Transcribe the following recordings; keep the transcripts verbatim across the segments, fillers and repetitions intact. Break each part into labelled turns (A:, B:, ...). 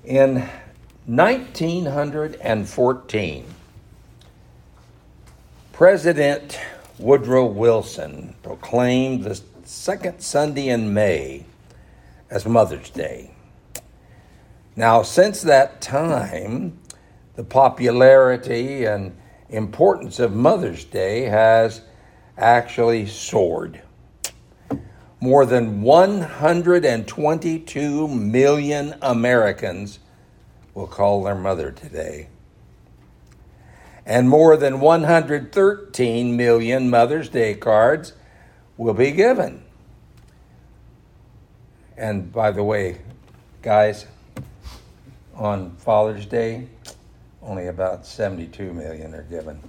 A: In nineteen fourteen, President Woodrow Wilson proclaimed the second Sunday in May as Mother's Day. Now, since that time, the popularity and importance of Mother's Day has actually soared. More than one hundred twenty-two million Americans will call their mother today. And more than one hundred thirteen million Mother's Day cards will be given. And by the way, guys, on Father's Day, only about seventy-two million are given.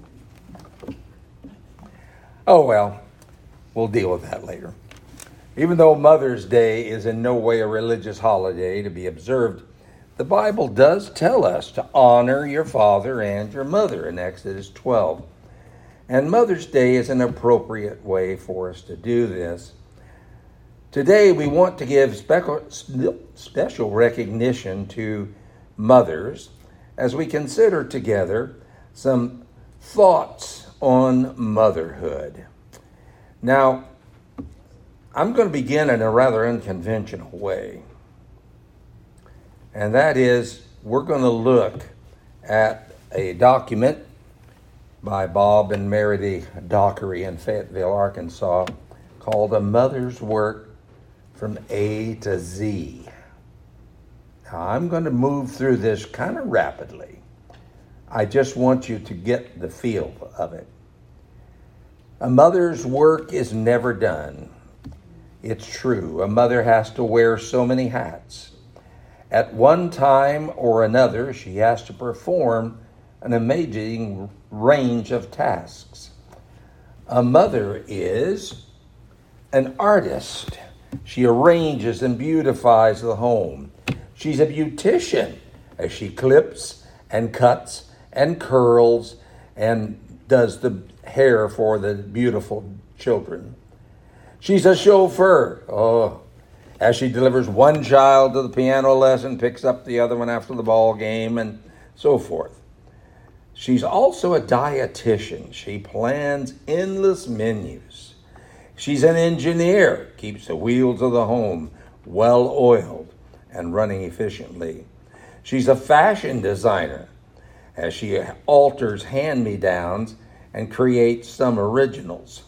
A: Oh well, we'll deal with that later. Even though Mother's Day is in no way a religious holiday to be observed, the Bible does tell us to honor your father and your mother in Exodus twelve. And Mother's Day is an appropriate way for us to do this. Today we want to give special recognition to mothers as we consider together some thoughts on motherhood. Now, I'm going to begin in a rather unconventional way. And that is, we're going to look at a document by Bob and Meredith Dockery in Fayetteville, Arkansas, called A Mother's Work from A to Z. Now, I'm going to move through this kind of rapidly. I just want you to get the feel of it. A mother's work is never done. It's true. A mother has to wear so many hats. At one time or another, she has to perform an amazing range of tasks. A mother is an artist. She arranges and beautifies the home. She's a beautician as she clips and cuts and curls and does the hair for the beautiful children. She's a chauffeur, oh, as she delivers one child to the piano lesson, picks up the other one after the ball game, and so forth. She's also a dietitian. She plans endless menus. She's an engineer, keeps the wheels of the home well-oiled and running efficiently. She's a fashion designer, as she alters hand-me-downs and creates some originals.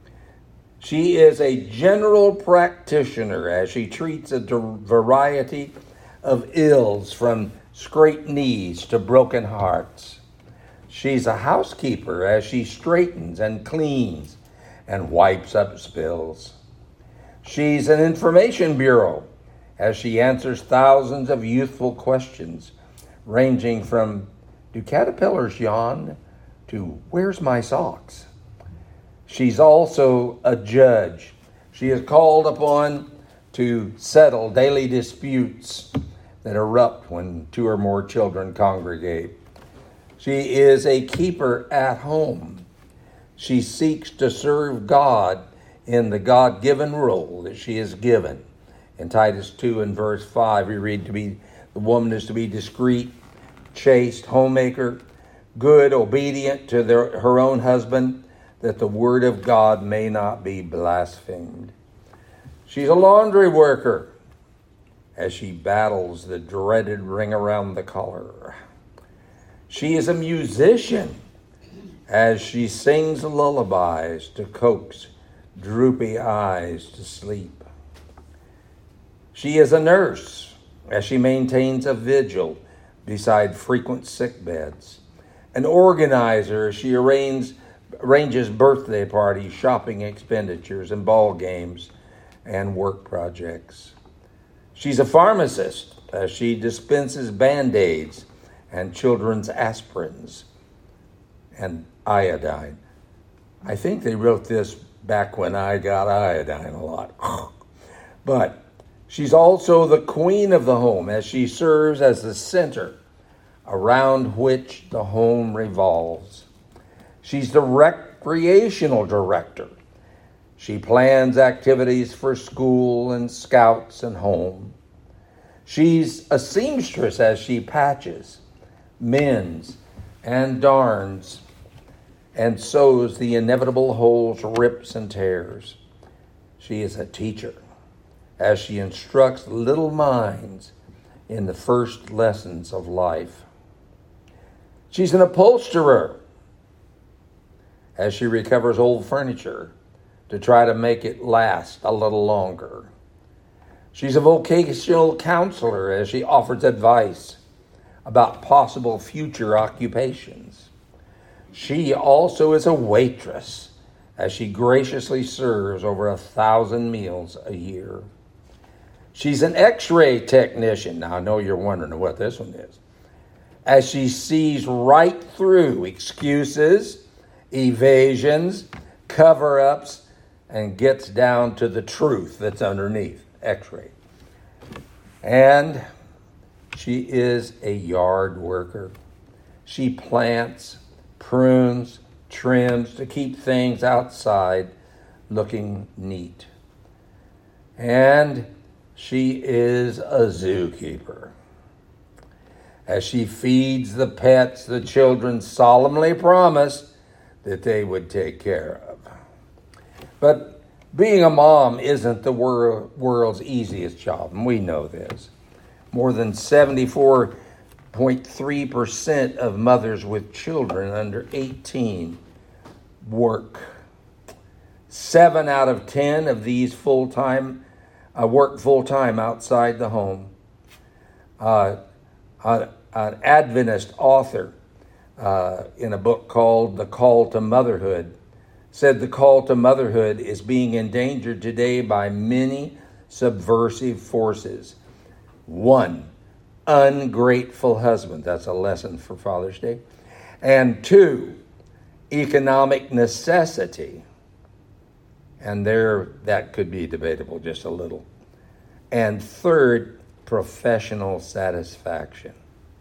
A: She is a general practitioner as she treats a variety of ills from scraped knees to broken hearts. She's a housekeeper as she straightens and cleans and wipes up spills. She's an information bureau as she answers thousands of youthful questions ranging from, do caterpillars yawn, to where's my socks? She's also a judge. She is called upon to settle daily disputes that erupt when two or more children congregate. She is a keeper at home. She seeks to serve God in the God-given role that she is given. In Titus two and verse five, we read to be the woman is to be discreet, chaste, homemaker, good, obedient to their, her own husband, that the word of God may not be blasphemed. She's a laundry worker as she battles the dreaded ring around the collar. She is a musician as she sings lullabies to coax droopy eyes to sleep. She is a nurse as she maintains a vigil beside frequent sick beds. An organizer as she arranges arranges birthday parties, shopping expenditures, and ball games and work projects. She's a pharmacist as she dispenses Band-Aids and children's aspirins and iodine. I think they wrote this back when I got iodine a lot. But she's also the queen of the home as she serves as the center around which the home revolves. She's the recreational director. She plans activities for school and scouts and home. She's a seamstress as she patches, mends, and darns, and sews the inevitable holes, rips, and tears. She is a teacher as she instructs little minds in the first lessons of life. She's an upholsterer as she recovers old furniture to try to make it last a little longer. She's a vocational counselor as she offers advice about possible future occupations. She also is a waitress as she graciously serves over a thousand meals a year. She's an x-ray technician. Now, I know you're wondering what this one is. As she sees right through excuses, evasions, cover-ups, and gets down to the truth that's underneath x-ray. And she is a yard worker. She plants, prunes, trims to keep things outside looking neat. And she is a zookeeper. As she feeds the pets the children solemnly promised that they would take care of. But being a mom isn't the wor- world's easiest job, and we know this. More than seventy-four point three percent of mothers with children under eighteen work. Seven out of ten of these full-time uh, work full-time outside the home. Uh, uh, an Adventist author uh, in a book called The Call to Motherhood said the call to motherhood is being endangered today by many subversive forces. One, ungrateful husband. That's a lesson for Father's Day. And two, economic necessity. And there, that could be debatable just a little. And third, professional satisfaction.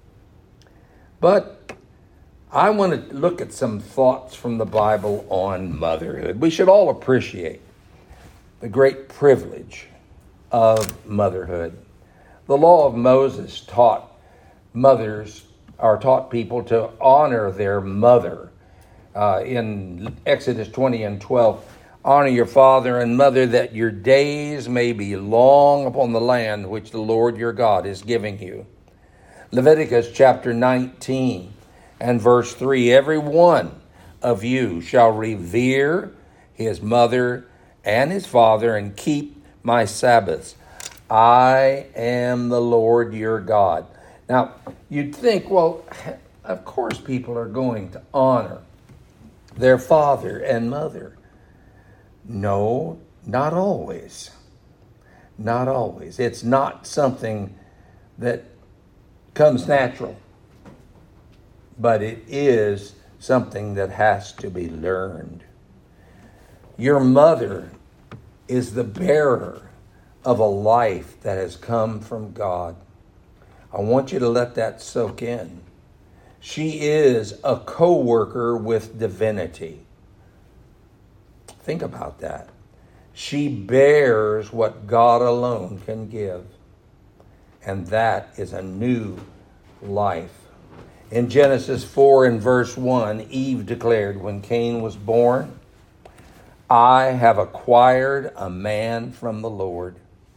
A: But I want to look at some thoughts from the Bible on motherhood. We should all appreciate the great privilege of motherhood. The law of Moses taught mothers, or taught people to honor their mother. Uh, in Exodus twenty and twelve, honor your father and mother that your days may be long upon the land which the Lord your God is giving you. Leviticus chapter nineteen and verse three, every one of you shall revere his mother and his father and keep my Sabbaths. I am the Lord your God. Now, you'd think, well, of course people are going to honor their father and mother. No, not always. Not always. It's not something that comes natural. But it is something that has to be learned. Your mother is the bearer of a life that has come from God. I want you to let that soak in. She is a co-worker with divinity. Think about that. She bears what God alone can give. And that is a new life. In Genesis four and verse one, Eve declared when Cain was born, I have acquired a man from the Lord.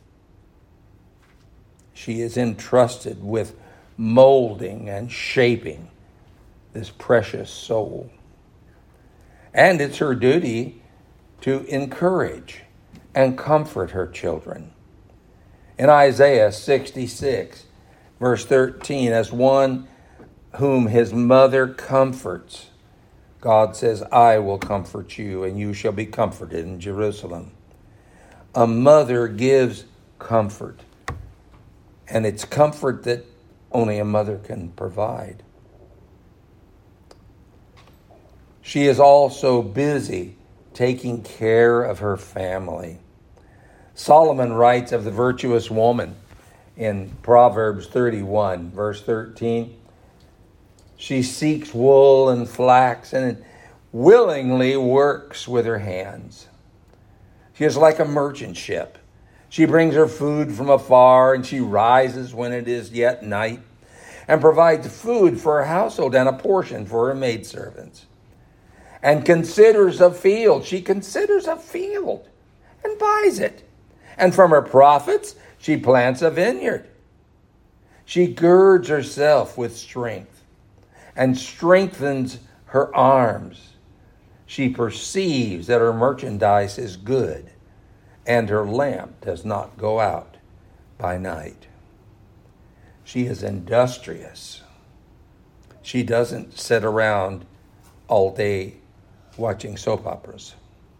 A: She is entrusted with molding and shaping this precious soul. And it's her duty to encourage and comfort her children. In Isaiah sixty-six, verse thirteen, as one whom his mother comforts, God says, I will comfort you, and you shall be comforted in Jerusalem. A mother gives comfort, and it's comfort that only a mother can provide. She is also busy taking care of her family. Solomon writes of the virtuous woman in Proverbs thirty-one, verse thirteen. She seeks wool and flax and willingly works with her hands. She is like a merchant ship. She brings her food from afar, and she rises when it is yet night, and provides food for her household and a portion for her maidservants. And considers a field. She considers a field and buys it. And from her profits, she plants a vineyard. She girds herself with strength and strengthens her arms. She perceives that her merchandise is good, and her lamp does not go out by night. She is industrious. She doesn't sit around all day watching soap operas.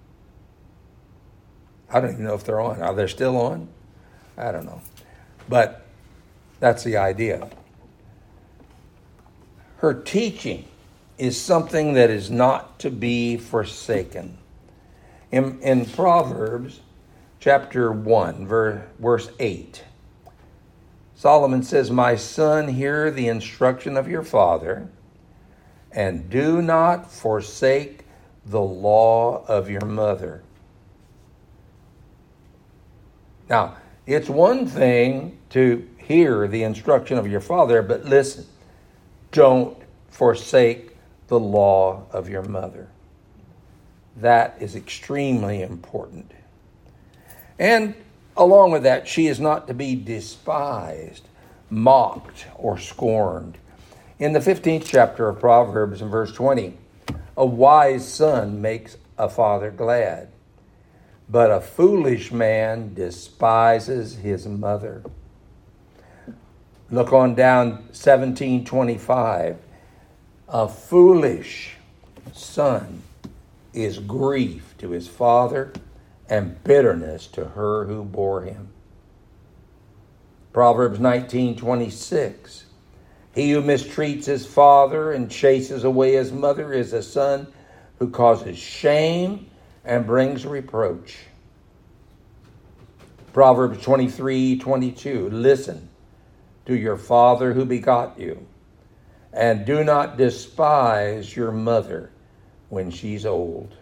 A: I don't even know if they're on. Are they still on? I don't know. But that's the idea. Her teaching is something that is not to be forsaken. In, in Proverbs chapter one, verse eight, Solomon says, "My son, hear the instruction of your father, and do not forsake the law of your mother." Now, it's one thing to hear the instruction of your father, but listen, don't forsake the law of your mother. That is extremely important. And along with that, she is not to be despised, mocked, or scorned. In the fifteenth chapter of Proverbs, in verse twenty, a wise son makes a father glad, but a foolish man despises his mother. Look on down seventeen twenty-five. A foolish son is grief to his father and bitterness to her who bore him. Proverbs nineteen twenty-six. He who mistreats his father and chases away his mother is a son who causes shame and brings reproach. Proverbs twenty-three twenty-two. Listen to your father who begot you, and do not despise your mother when she's old.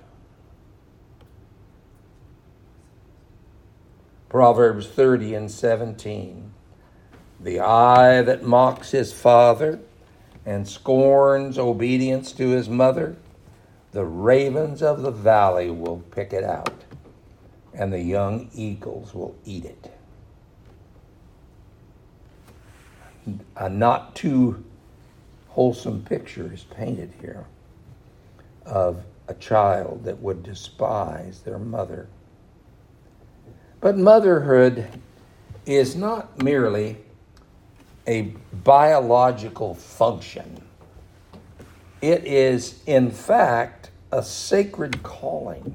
A: Proverbs thirty and seventeen. The eye that mocks his father and scorns obedience to his mother, the ravens of the valley will pick it out, and the young eagles will eat it. A not too wholesome picture is painted here of a child that would despise their mother. But motherhood is not merely a biological function. It is, in fact, a sacred calling.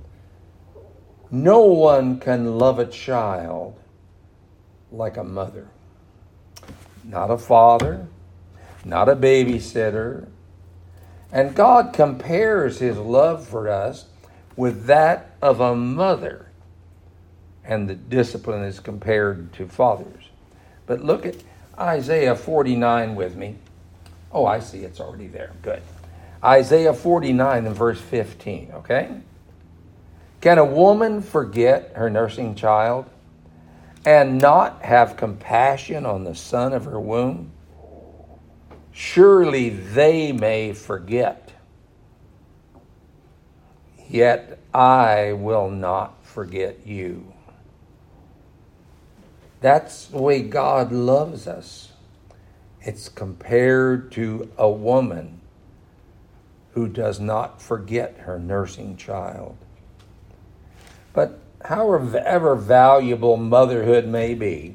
A: No one can love a child like a mother. Not a father, not a babysitter. And God compares his love for us with that of a mother. And the discipline is compared to fathers. But look at Isaiah forty-nine with me. Oh, I see, it's already there. Good. Isaiah forty-nine and verse fifteen, okay? Can a woman forget her nursing child and not have compassion on the son of her womb? Surely they may forget, yet I will not forget you. That's the way God loves us. It's compared to a woman who does not forget her nursing child. But however valuable motherhood may be,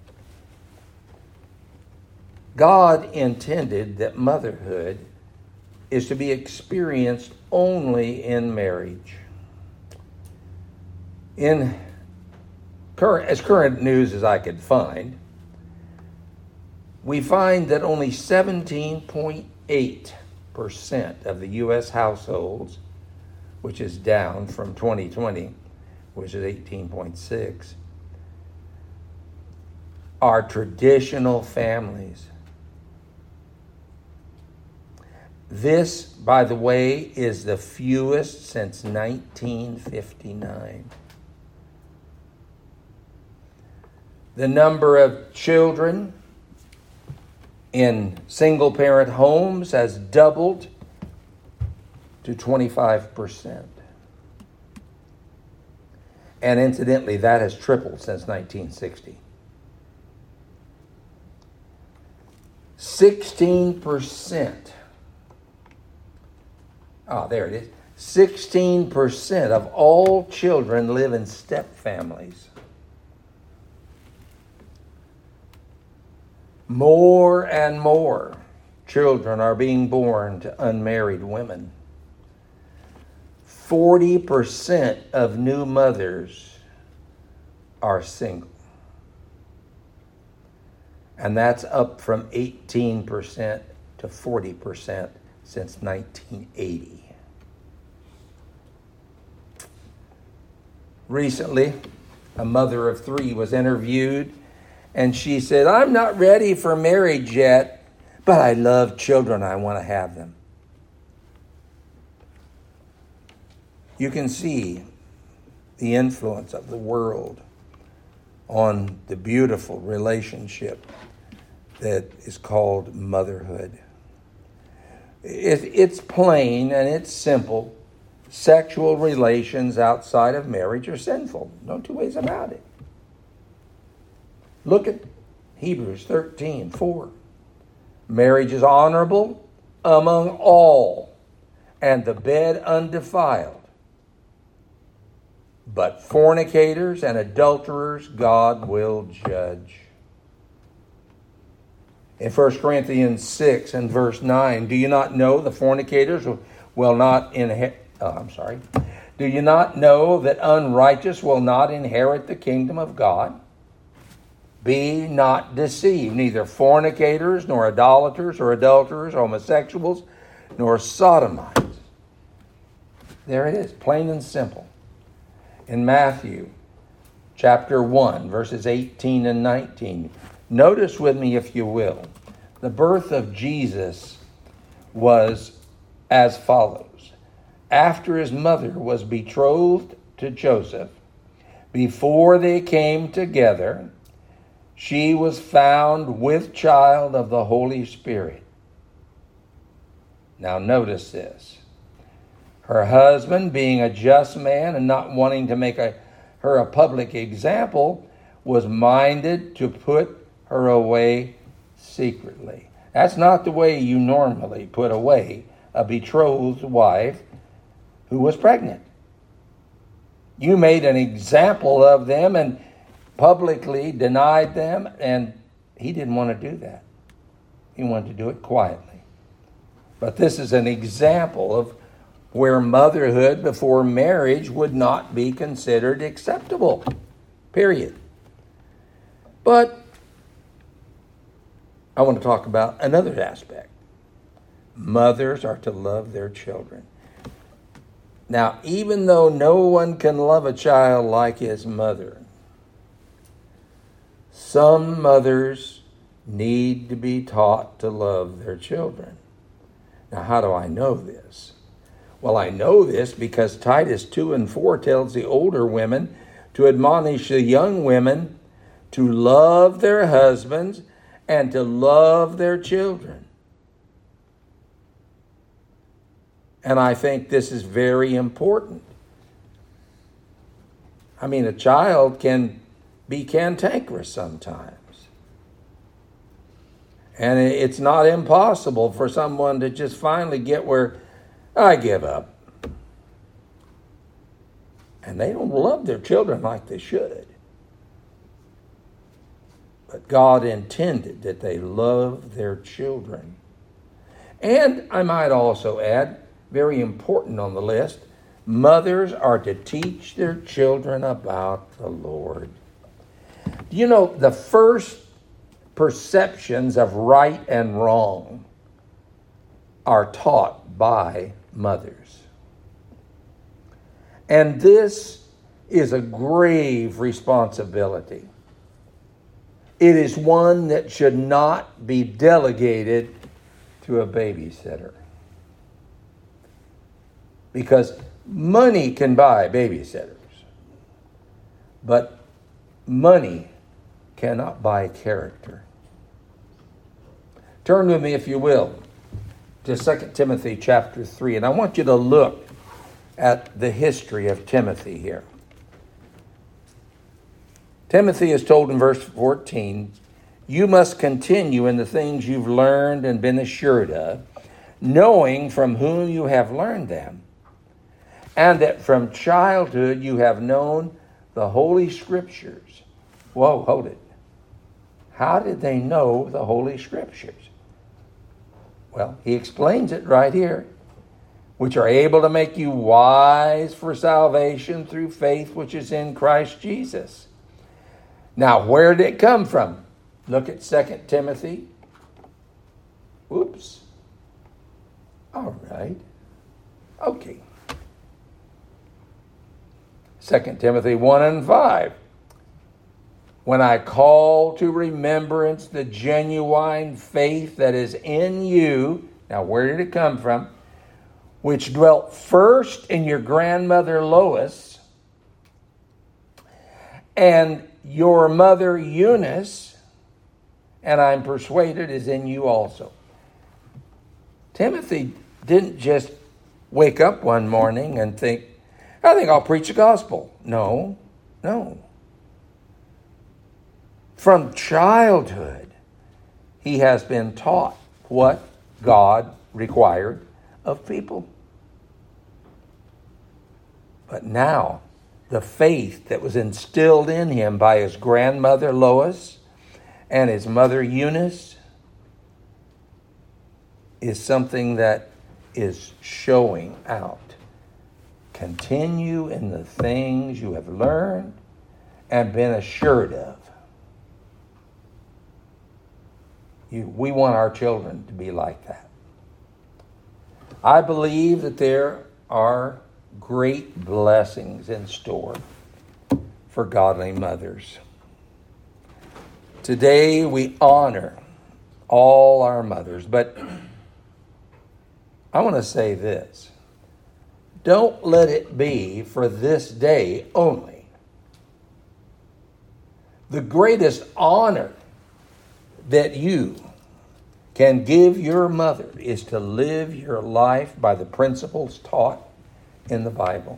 A: God intended that motherhood is to be experienced only in marriage. In current, as current news as I could find, we find that only seventeen point eight percent of the U S households, which is down from twenty twenty, which is eighteen point six, are traditional families. This, by the way, is the fewest since nineteen fifty-nine. The number of children in single-parent homes has doubled to twenty-five percent. And incidentally, that has tripled since nineteen sixty. sixteen percent. Ah, there it is. sixteen percent of all children live in step families. More and more children are being born to unmarried women. forty percent of new mothers are single. And that's up from eighteen percent to forty percent since nineteen eighty. Recently, a mother of three was interviewed, and she said, "I'm not ready for marriage yet, but I love children. I want to have them." You can see the influence of the world on the beautiful relationship that is called motherhood. It, it's plain and it's simple. Sexual relations outside of marriage are sinful. No two ways about it. Look at Hebrews thirteen four. Marriage is honorable among all, and the bed undefiled. But fornicators and adulterers God will judge. In First Corinthians six and verse nine, do you not know the fornicators will not inherit? Oh, I'm sorry. Do you not know that unrighteous will not inherit the kingdom of God? Be not deceived. Neither fornicators, nor idolaters, or adulterers, or homosexuals, nor sodomites. There it is, plain and simple. In Matthew chapter one, verses eighteen and nineteen. Notice with me, if you will, the birth of Jesus was as follows. After his mother was betrothed to Joseph, before they came together, she was found with child of the Holy Spirit. Now notice this. Her husband, being a just man and not wanting to make a, her a public example, was minded to put her away secretly. That's not the way you normally put away a betrothed wife who was pregnant. You made an example of them and publicly denied them, and he didn't want to do that. He wanted to do it quietly. But this is an example of where motherhood before marriage would not be considered acceptable. Period. But I want to talk about another aspect. Mothers are to love their children. Now, even though no one can love a child like his mother, some mothers need to be taught to love their children. Now, how do I know this? Well, I know this because Titus two and four tells the older women to admonish the young women to love their husbands and to love their children. And I think this is very important. I mean, a child can be cantankerous sometimes. And it's not impossible for someone to just finally get where I give up. And they don't love their children like they should. But God intended that they love their children. And I might also add, very important on the list, mothers are to teach their children about the Lord. Do you know the first perceptions of right and wrong are taught by mothers? And this is a grave responsibility. It is one that should not be delegated to a babysitter. Because money can buy babysitters, but money cannot buy character. Turn with me, if you will, to Second Timothy chapter three. And I want you to look at the history of Timothy here. Timothy is told in verse fourteen, you must continue in the things you've learned and been assured of, knowing from whom you have learned them, and that from childhood you have known the Holy Scriptures. Whoa, hold it. How did they know the Holy Scriptures? Well, he explains it right here. Which are able to make you wise for salvation through faith which is in Christ Jesus. Now, where did it come from? Look at Second Timothy. Whoops. All right. Okay. Second Timothy one and five. When I call to remembrance the genuine faith that is in you. Now, where did it come from? Which dwelt first in your grandmother Lois and your mother Eunice, and I'm persuaded is in you also. Timothy didn't just wake up one morning and think, I think I'll preach the gospel. No, no. From childhood, he has been taught what God required of people. But now, the faith that was instilled in him by his grandmother Lois and his mother Eunice is something that is showing out. Continue in the things you have learned and been assured of. You, we want our children to be like that. I believe that there are great blessings in store for godly mothers. Today we honor all our mothers, but I want to say this. Don't let it be for this day only. The greatest honor that you can give your mother is to live your life by the principles taught in the Bible.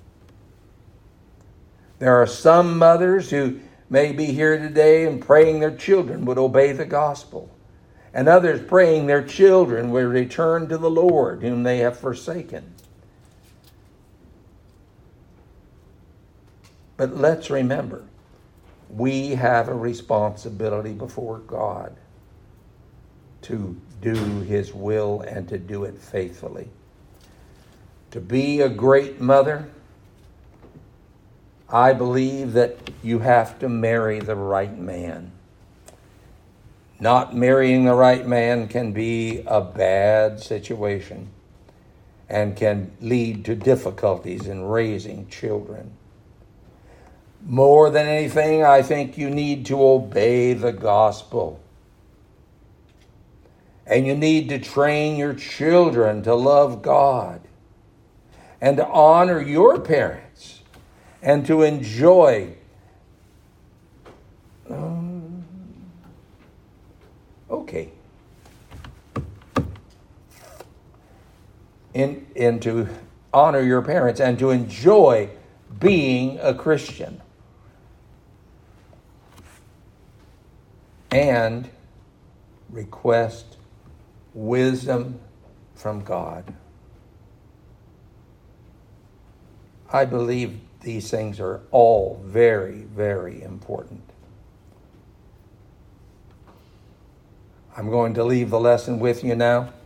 A: There are some mothers who may be here today and praying their children would obey the gospel, and others praying their children would return to the Lord whom they have forsaken. But let's remember, we have a responsibility before God to do His will and to do it faithfully. To be a great mother, I believe that you have to marry the right man. Not marrying the right man can be a bad situation and can lead to difficulties in raising children. More than anything, I think you need to obey the gospel. And you need to train your children to love God and to honor your parents and to enjoy. Um, okay. In, and to honor your parents and to enjoy being a Christian. And request wisdom from God. I believe these things are all very, very important. I'm going to leave the lesson with you now.